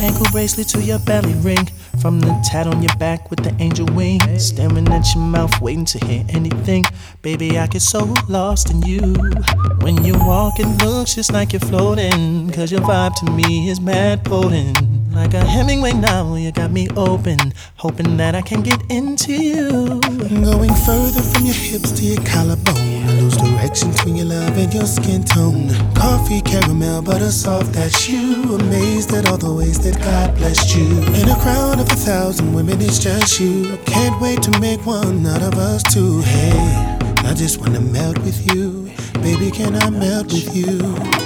ankle bracelet to your belly ring, from the tat on your back with the angel wing. Staring at your mouth, waiting to hear anything. Baby, I get so lost in you. When you walk, it looks just like you're floating, cause your vibe to me is mad potent. Like a Hemingway now, you got me open, hoping that I can get into you. Going further from your hips to your collarbone, I lose direction between your love and your skin tone. Coffee, caramel, butter soft, that's you. Amazed at all the ways that God blessed you. In a crowd of 1,000 women, it's just you. Can't wait to make one out of us two. Hey, I just wanna melt with you. Baby, can I melt with you?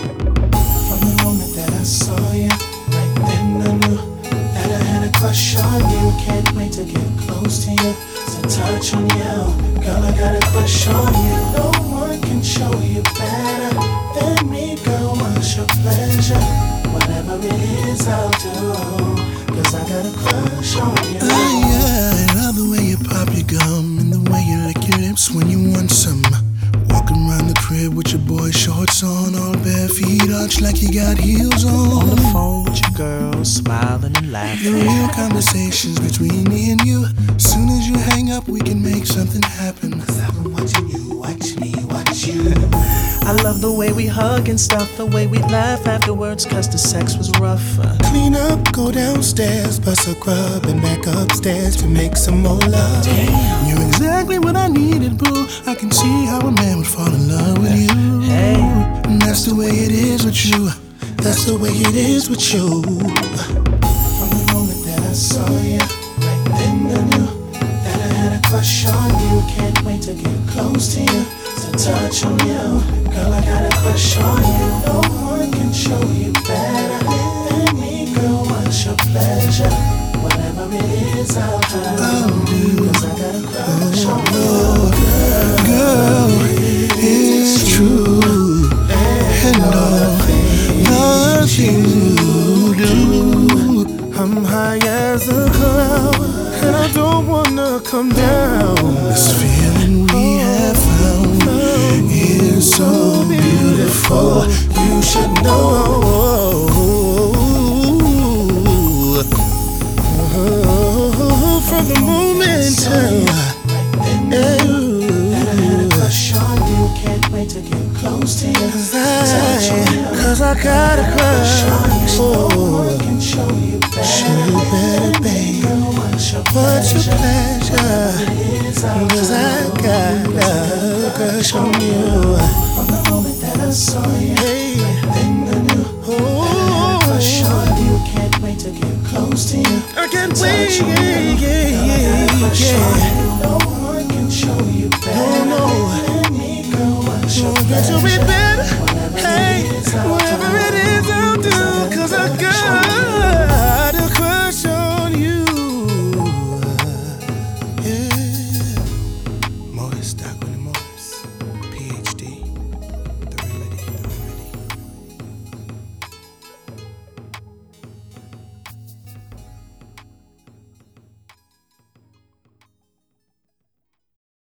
From the moment that I saw you, right then I knew that I had a crush on you. Can't wait to get close to you, to touch on you. Girl, I got a crush on you. No one can show you better than me, girl. What's your pleasure? Whatever it is, I'll do, cause I got a crush on you. I love the way you pop your gum and the way you lick your lips when you want some. Walking around the crib with your boy shorts on, all bare feet arched like you got heels on. On the phone with your girl, smiling and laughing. The real conversations between me and you. Soon as you hang up, we can make something happen. Cause I've been watching you, watch me, watch you. I love the way we hug and stuff, the way we laugh afterwards, cause the sex was rough. Clean up, go downstairs, bust a grub, and back upstairs to make some more love. Damn. You're exactly what I needed, boo. I can see how a man would fall in love with you. Hey. And that's the way it is with you. That's the way it is with you. From the moment that I saw you, right then I knew that I had a crush on you. Can't wait to get close to you, to touch on you. Girl, I got a crush on you. No one can show you better than me. Girl, what's your pleasure? Whatever it is, I'll do. Cause I got a crush on you. Girl, it's true. And all the things you do. I'm high as a cloud, and I don't wanna come down. This feeling we have found is so beautiful. You should know. From the moment that I had a crush on you, can't wait to get close to you. Cause I got a crush on you. No one can show you better, babe. What's your pleasure? Cause I got a crush on you. From the moment that I saw you, then I knew I had a crush on you. Can't wait to get close to you. I can't wait.